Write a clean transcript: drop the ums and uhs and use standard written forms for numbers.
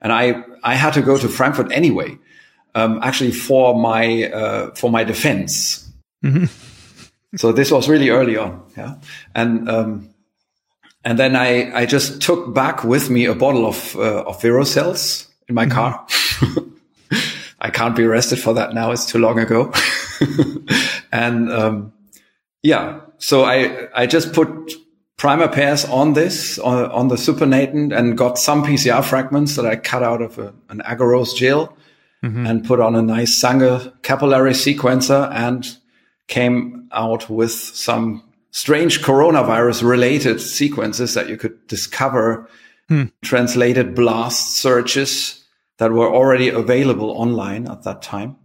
And I had to go to Frankfurt anyway, actually for my defense. Mm-hmm. So this was really early on. Yeah. And then I just took back with me a bottle of Verocells in my car. I can't be arrested for that now. It's too long ago. And, so I just put primer pairs on this, on the supernatant, and got some PCR fragments that I cut out of an agarose gel and put on a nice Sanger capillary sequencer, and came out with some strange coronavirus related sequences that you could discover, translated blast searches that were already available online at that time.